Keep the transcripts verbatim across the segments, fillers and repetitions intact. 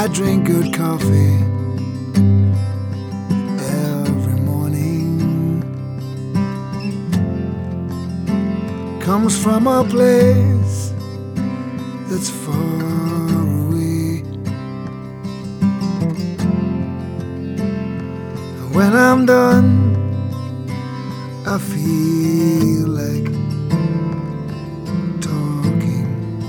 I drink good coffee every morning. Comes from a place that's far away. When I'm done, I feel like talking.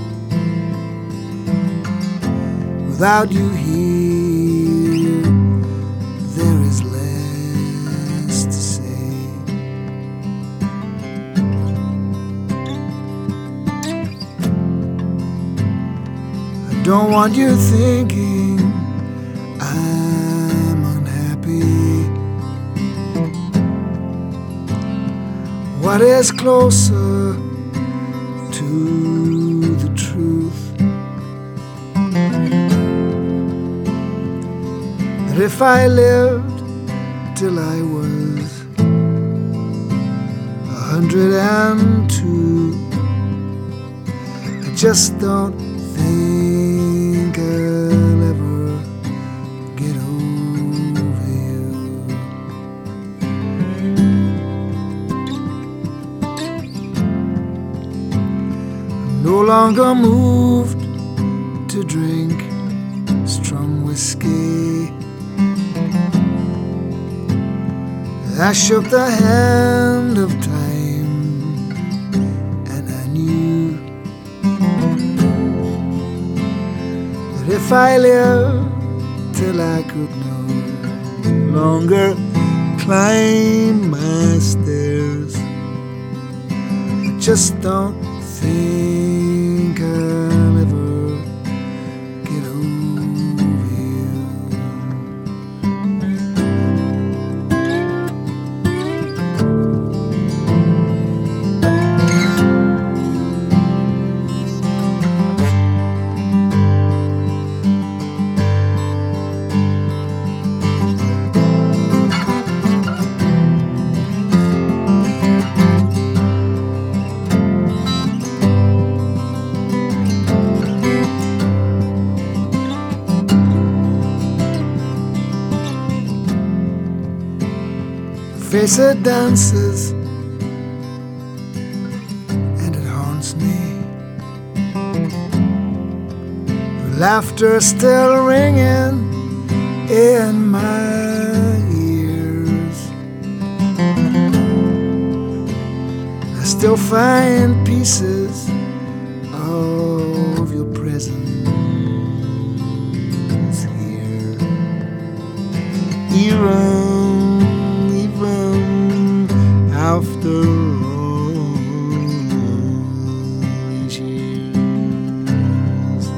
Without you here, there is less to say. I don't want you thinking I'm unhappy. What is closer to the truth? That if I lived till I was a hundred and two, I just don't think I'll ever get over you. I'm no longer moved to drink strong whiskey. I shook the hand of time, and I knew that if I lived till I could no longer climb my stairs, I just don't think I'll ever get over you. Face it dances and it haunts me. Her laughter still ringing in my ears. I still find pieces of your presence here. Even after all these years,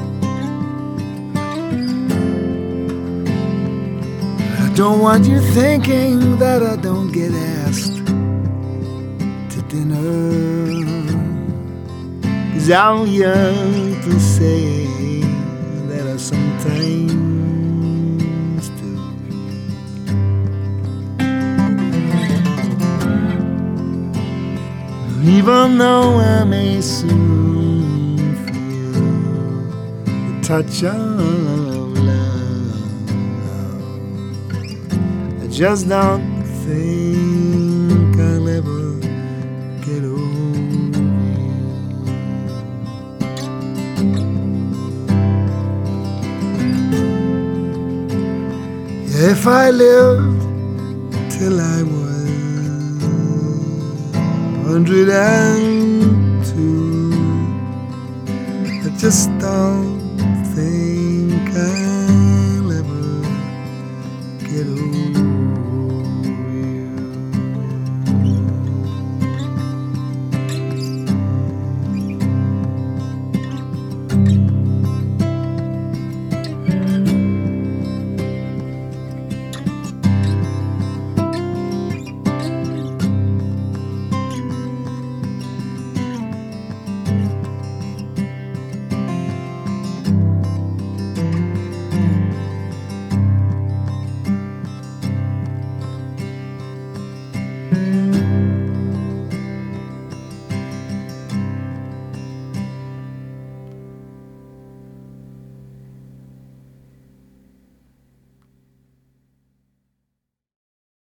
I don't want you thinking that I don't get asked to dinner, 'cause I'm young to say that I sometimes even though I may soon feel the touch of love, I just don't think I'll ever get over you. Yeah, if I lived till I was hundred and two, I just don't think I'll ever get over you. Mm-hmm.